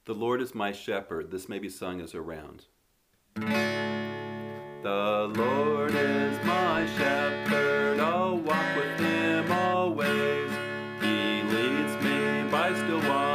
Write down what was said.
The Lord is my shepherd. This may be sung as a round. The Lord is my shepherd, I'll walk with him always. He leads me by still waters.